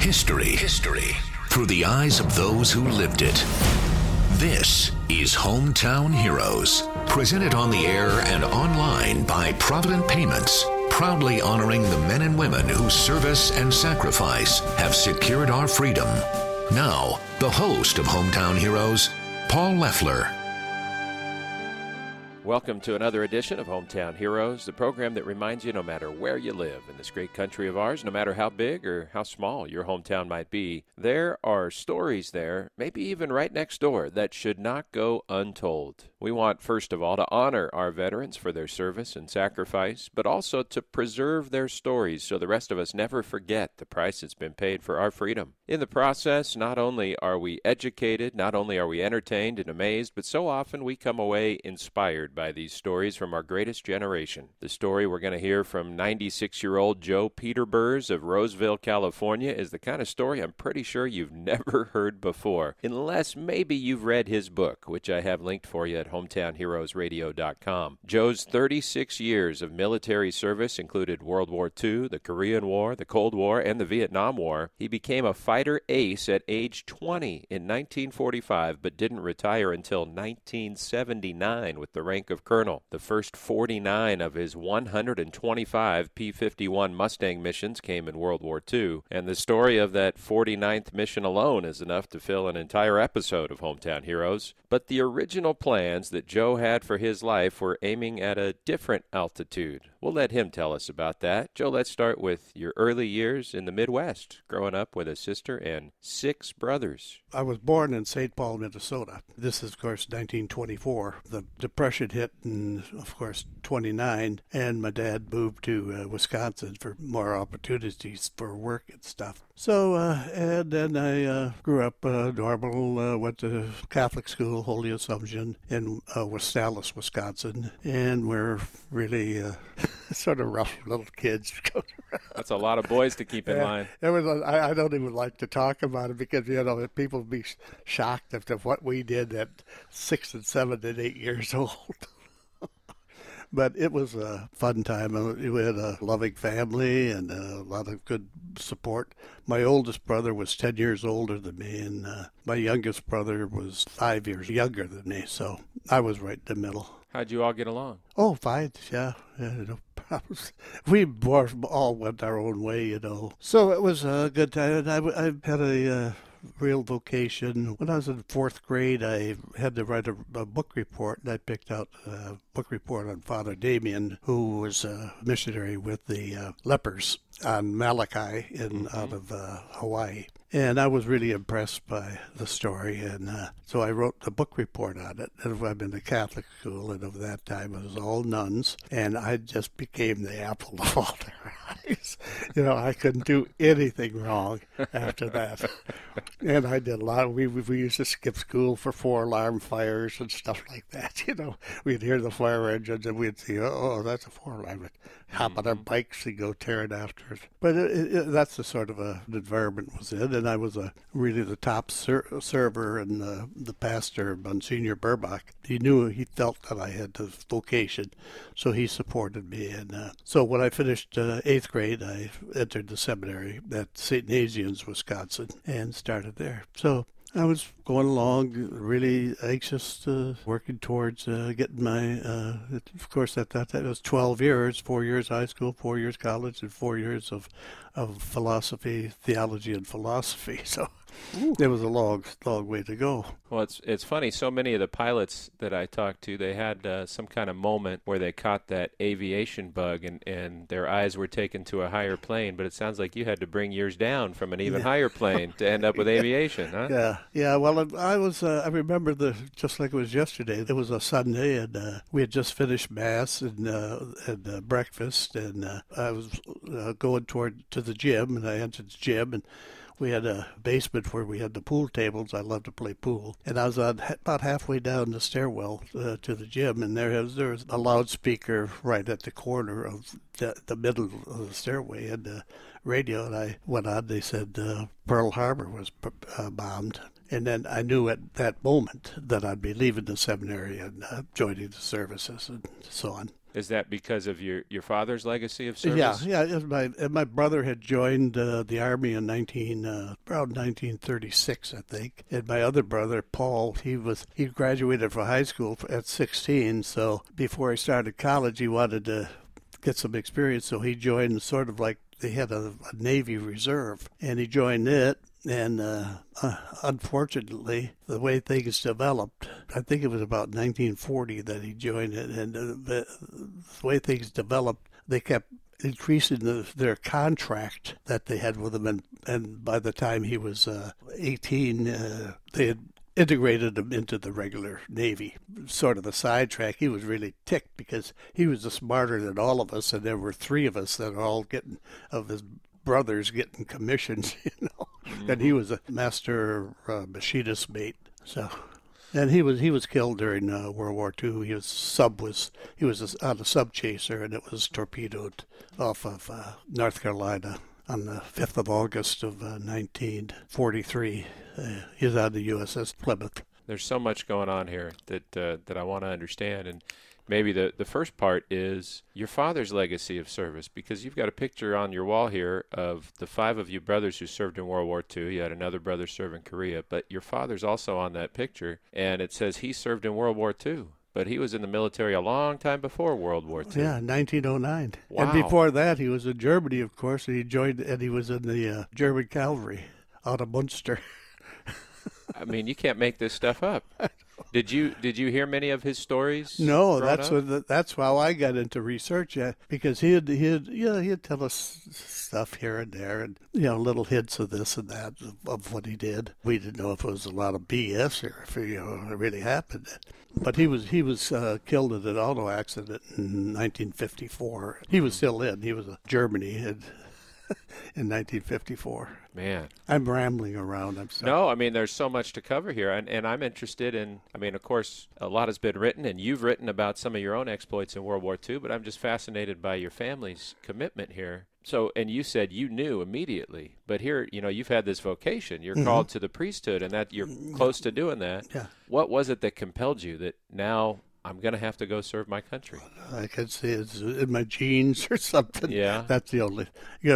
History through the eyes of those who lived it. This is Hometown Heroes, presented on the air and online by Provident Payments, proudly honoring the men and women whose service and sacrifice have secured our freedom. Now, the host of Hometown Heroes, Paul Leffler. Welcome to another edition of Hometown Heroes, the program that reminds you no matter where you live in this great country of ours, no matter how big or how small your hometown might be, there are stories there, maybe even right next door, that should not go untold. We want, first of all, to honor our veterans for their service and sacrifice, but also to preserve their stories so the rest of us never forget the price that's been paid for our freedom. In the process, not only are we educated, not only are we entertained and amazed, but so often we come away inspired by these stories from our greatest generation. The story we're going to hear from 96-year-old Joe Peterburs of Roseville, California, is the kind of story I'm pretty sure you've never heard before, unless maybe you've read his book, which I have linked for you at hometownheroesradio.com. Joe's 36 years of military service included World War II, the Korean War, the Cold War, and the Vietnam War. He became a fighter ace at age 20 in 1945, but didn't retire until 1979 with the rank of colonel. The first 49 of his 125 P-51 Mustang missions came in World War II, and the story of that 49th mission alone is enough to fill an entire episode of Hometown Heroes. But the original plans that Joe had for his life were aiming at a different altitude. We'll let him tell us about that. Joe, let's start with your early years in the Midwest, growing up with a sister and 6 brothers. I was born in St. Paul, Minnesota. This is, of course, 1924. The Depression hit in, of course, 29, and my dad moved to Wisconsin for more opportunities for work and stuff. So, and then I grew up normal, went to Catholic school, Holy Assumption, in Dallas, Wisconsin, and we're really sort of rough little kids. That's a lot of boys to keep in line. It was. I don't even like to talk about it because, you know, people would be shocked at what we did at 6 and 7 and 8 years old. But it was a fun time. We had a loving family and a lot of good support. My oldest brother was 10 years older than me, and my youngest brother was 5 years younger than me, so I was right in the middle. How'd you all get along? Oh, fine, yeah, no problems. We all went our own way, you know. So it was a good time. I had a real vocation. When I was in 4th grade, I had to write a book report, and I picked out a book report on Father Damien, who was a missionary with the lepers on Malachi out of Hawaii. And I was really impressed by the story, and so I wrote the book report on it. And I'm in a Catholic school, and of that time it was all nuns, and I just became the apple of all their eyes. You know, I couldn't do anything wrong after that. And I did a lot. We used to skip school for 4-alarm fires and stuff like that. You know, we'd hear the fire engines, and we'd see, oh, that's a 4-alarm. We'd hop on our bikes and go tearing after it. But that's the sort of an environment was in. And I was really the top server, and the pastor, Monsignor Burbach, he felt that I had the vocation, so he supported me. And so when I finished 8th grade, I entered the seminary at St. Nazianz, Wisconsin, and started there. So I was going along, really anxious, working towards getting my, of course, at that time it was 12 years, 4 years high school, 4 years college, and 4 years of philosophy, theology, and philosophy. So it was a long way to go. Well, it's funny. So many of the pilots that I talked to, they had some kind of moment where they caught that aviation bug and their eyes were taken to a higher plane. But it sounds like you had to bring yours down from an even higher plane to end up with aviation, huh? Yeah. Well, I remember just like it was yesterday. It was a Sunday, and we had just finished Mass and breakfast, and I was going to the gym, and I entered the gym, and we had a basement where we had the pool tables. I love to play pool. And I was about halfway down the stairwell to the gym, and there was a loudspeaker right at the corner of the middle of the stairway, and the radio, and I went on. They said Pearl Harbor was bombed. And then I knew at that moment that I'd be leaving the seminary and joining the services and so on. Is that because of your father's legacy of service? Yeah. My brother had joined the Army in around 1936, I think. And my other brother, Paul, he graduated from high school at 16. So before he started college, he wanted to get some experience. So he joined sort of like they had a Navy Reserve, and he joined it. And unfortunately, the way things developed, I think it was about 1940 that he joined it, and the way things developed, they kept increasing their contract that they had with him, and by the time he was 18, they had integrated him into the regular Navy. Sort of a sidetrack. He was really ticked because he was smarter than all of us, and there were three of us that are all of his brothers getting commissions, and he was a master machinist mate. So, and he was killed during World War II. He was on a sub chaser, and it was torpedoed off of North Carolina on the 5th of August of 1943. He was on the USS Plymouth. There's so much going on here that I want to understand, and maybe the first part is your father's legacy of service, because you've got a picture on your wall here of the 5 of you brothers who served in World War II. You had another brother serve in Korea, but your father's also on that picture, and it says he served in World War II. But he was in the military a long time before World War II. Yeah, 1909. Wow. And before that, he was in Germany, of course, and he was in the German cavalry out of Munster. I mean, you can't make this stuff up. Did you hear many of his stories? No, that's how I got into research, because he'd tell us stuff here and there, and little hints of this and that of what he did. We didn't know if it was a lot of BS or if it really happened. But he was killed in an auto accident in 1954. He was still in. He was in Germany in 1954. Man. I'm rambling around. I'm sorry. No, I mean, there's so much to cover here, and I'm interested in, I mean, of course, a lot has been written, and you've written about some of your own exploits in World War II, but I'm just fascinated by your family's commitment here. So, and you said you knew immediately, but here, you've had this vocation. You're called to the priesthood, and that you're close to doing that. Yeah. What was it that compelled you that now I'm going to have to go serve my country? I could say it's in my genes or something. Yeah. That's the only,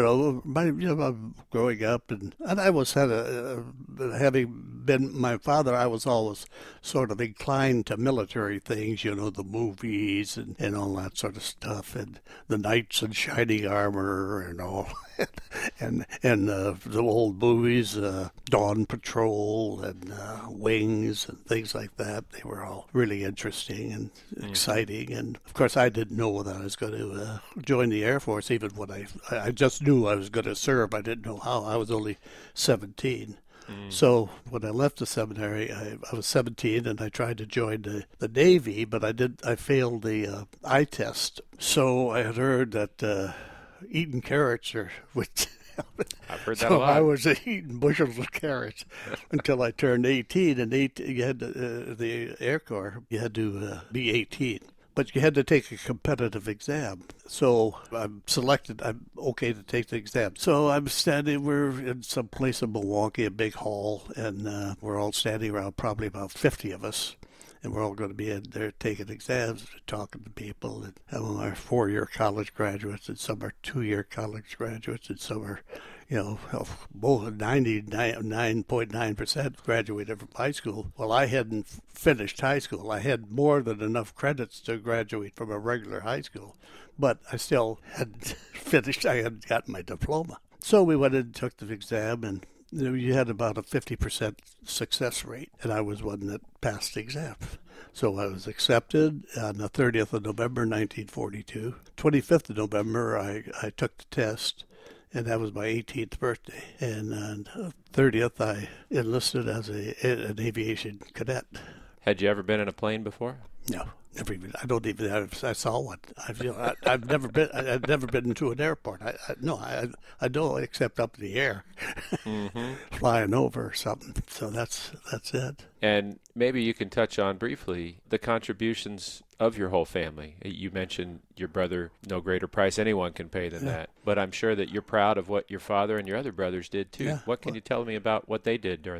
growing up, and I was having been my father, I was always sort of inclined to military things, the movies and all that sort of stuff, and the knights in shining armor and all, and the old movies, Dawn Patrol and Wings and things like that. They were all really interesting and exciting, and of course I didn't know that I was going to join the Air Force, even when I just knew I was going to serve. I didn't know how. I was only 17. So when I left the seminary, I was 17, and I tried to join the Navy, but I failed the eye test. So I had heard that eating carrots I've heard that a lot. I was eating bushels of carrots until I turned 18, and you had the Air Corps, you had to be 18. But you had to take a competitive exam. So I'm selected. I'm okay to take the exam. So we're in some place in Milwaukee, a big hall, and we're all standing around, probably about 50 of us. And we're all going to be in there taking exams, talking to people. And some of them are 4-year college graduates, and some are 2-year college graduates, and some are, both 99.9% graduated from high school. Well, I hadn't finished high school. I had more than enough credits to graduate from a regular high school, but I still hadn't finished. I hadn't gotten my diploma. So we went and took the exam, and you had about a 50% success rate, and I was one that passed the exam. So I was accepted on the 30th of November, 1942. 25th of November, I took the test, and that was my 18th birthday. And on the 30th, I enlisted as an aviation cadet. Had you ever been in a plane before? No. Never even. I don't even. I saw one. I've never been. I've never been into an airport. I don't, except up in the air, flying over or something. So that's it. And maybe you can touch on briefly the contributions of your whole family. You mentioned your brother, no greater price anyone can pay than that. But I'm sure that you're proud of what your father and your other brothers did too. Yeah. What can you tell me about what they did during the war?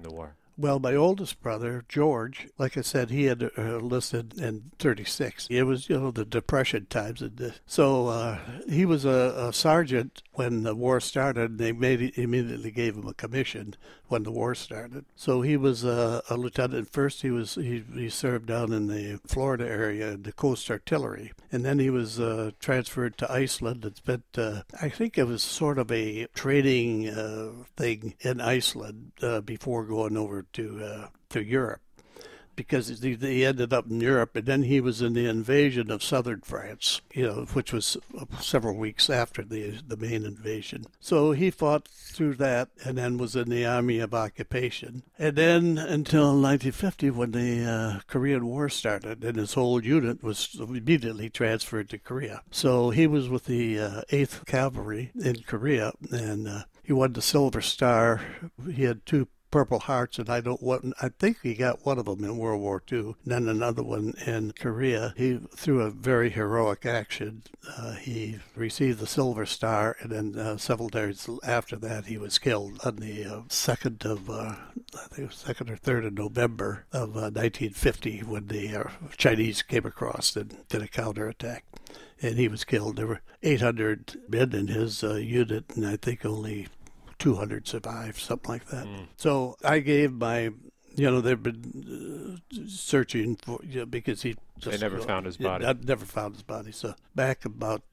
Well, my oldest brother, George, like I said, he had enlisted in 36. It was, the Depression times. So he was a sergeant when the war started. They immediately gave him a commission when the war started. So he was a lieutenant. First, he served down in the Florida area in the Coast Artillery. And then he was transferred to Iceland and spent, I think it was sort of a training thing in Iceland before going over to Europe, because he ended up in Europe, and then he was in the invasion of southern France, which was several weeks after the main invasion. So he fought through that and then was in the Army of Occupation. And then until 1950, when the Korean War started, and his whole unit was immediately transferred to Korea. So he was with the 8th Cavalry in Korea, and he won the Silver Star. He had 2 Purple Hearts, and I think he got one of them in World War II, and then another one in Korea. He, through a very heroic action, he received the Silver Star, and then several days after that, he was killed on the 2nd of, I think it was 2nd or 3rd of November of 1950, when the Chinese came across and did a counterattack. And he was killed. There were 800 men in his unit, and I think only 200 survived, something like that. So I gave my, they've been searching for, because he just... They never found his body. I never found his body. So back about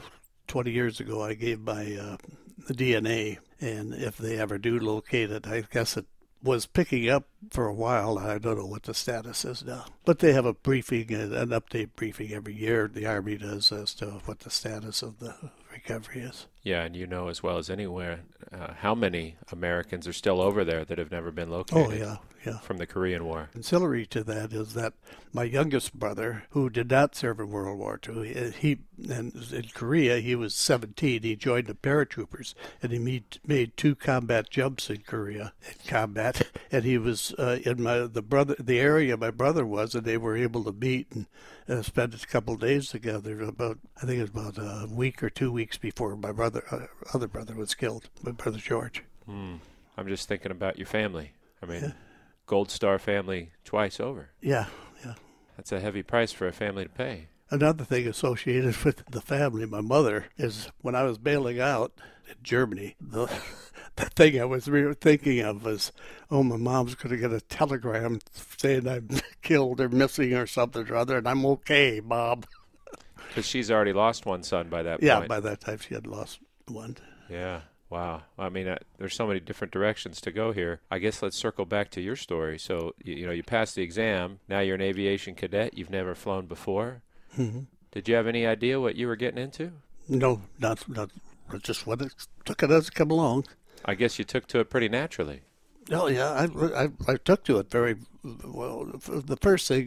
20 years ago, I gave my DNA, and if they ever do locate it, I guess it was picking up for a while. I don't know what the status is now. But they have a briefing, an update briefing every year, the Army does, as to what the status of the recovery is. Yeah, and as well as anywhere, how many Americans are still over there that have never been located? Oh, yeah. From the Korean War. Ancillary to that is that my youngest brother, who did not serve in World War II, and in Korea, he was 17. He joined the paratroopers, and he made 2 combat jumps in Korea in combat. And he was in the area my brother was, and they were able to meet and spend a couple of days together. I think it was about a week or 2 weeks before my other brother was killed. My brother George. I'm just thinking about your family. I mean, Gold Star family twice over. Yeah. That's a heavy price for a family to pay. Another thing associated with the family, my mother, is when I was bailing out in Germany, the thing I was thinking of was, my mom's going to get a telegram saying I'm killed or missing or something or other, and I'm okay, Mom. Because she's already lost one son by that point. Yeah, by that time she had lost one. Yeah. Wow. I mean, there's so many different directions to go here. I guess let's circle back to your story. So, you passed the exam. Now you're an aviation cadet. You've never flown before. Mm-hmm. Did you have any idea what you were getting into? No, not just what it took it as it come along. I guess you took to it pretty naturally. Oh, yeah, I took to it very well. The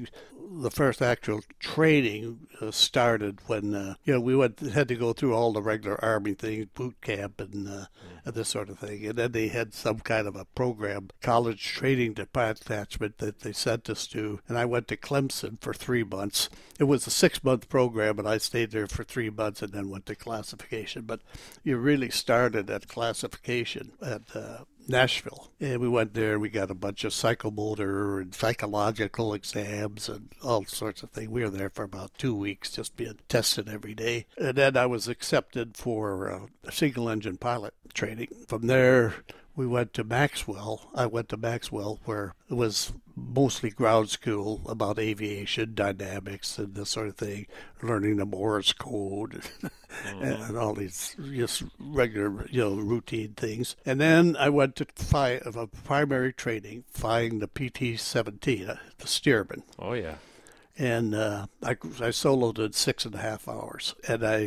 first actual training started when, we had to go through all the regular Army things, boot camp and this sort of thing. And then they had some kind of a program, college training detachment that they sent us to. And I went to Clemson for 3 months. It was a 6-month program, and I stayed there for 3 months and then went to classification. But you really started at classification at Nashville. And we went there, we got a bunch of psychomotor and psychological exams and all sorts of things. We were there for about 2 weeks, just being tested every day. And then I was accepted for single-engine pilot training. From there, we went to Maxwell. I went to Maxwell, where it was mostly ground school about aviation, dynamics, and this sort of thing, learning the Morse code and all these just regular, routine things. And then I went to primary training, flying the PT-17, the Stearman. Oh, yeah. And I soloed in 6.5 hours, and I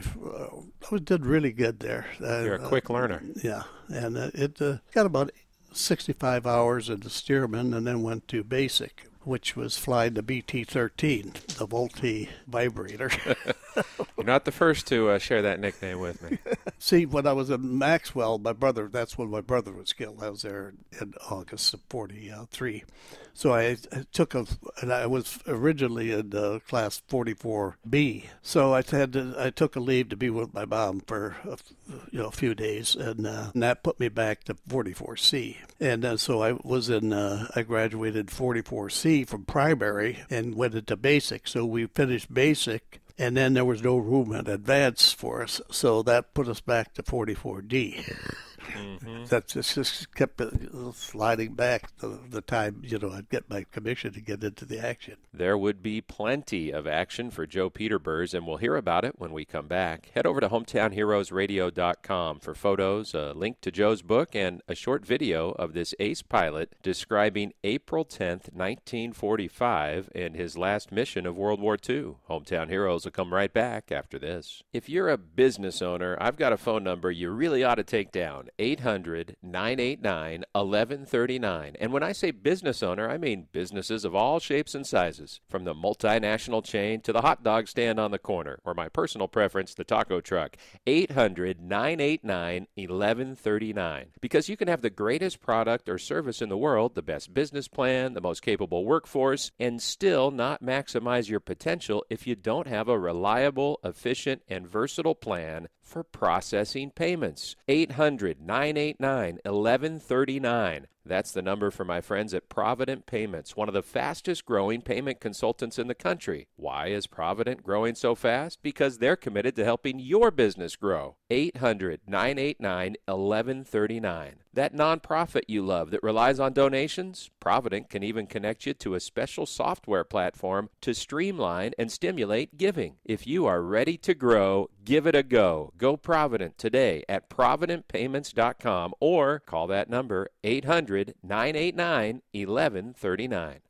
did really good there. You're a quick learner. Yeah, and it got about 65 hours in the Stearman, and then went to basic. which was flying the BT-13, the Vultee vibrator. You're not the first to share that nickname with me. See, when I was in Maxwell, that's when my brother was killed. I was there in August of 43. So I was originally in class 44B. So I took a leave to be with my mom for a few days, and that put me back to 44C. And so I graduated 44C from primary and went into basic. So we finished basic. And then there was no room in advance for us, so that put us back to 44D. Mm-hmm. That just kept sliding back the time, I'd get my commission to get into the action. There would be plenty of action for Joe Peterbers, and we'll hear about it when we come back. Head over to hometownheroesradio.com for photos, a link to Joe's book, and a short video of this ace pilot describing April 10th, 1945, and his last mission of World War II. Hometown Heroes will come right back after this. If you're a business owner, I've got a phone number you really ought to take down. 800-989-1139. And when I say business owner, I mean businesses of all shapes and sizes, from the multinational chain to the hot dog stand on the corner, or my personal preference, the taco truck. 800-989-1139. Because you can have the greatest product or service in the world, the best business plan, the most capable workforce, and still not maximize your potential if you don't have a reliable, efficient, and versatile plan for processing payments. 800-989-1139. That's the number for my friends at Provident Payments, one of the fastest growing payment consultants in the country. Why is Provident growing so fast? Because they're committed to helping your business grow. 800-989-1139. That nonprofit you love that relies on donations? Provident can even connect you to a special software platform to streamline and stimulate giving. If you are ready to grow, give it a go. Go Provident today at providentpayments.com or call that number 800-989-1139.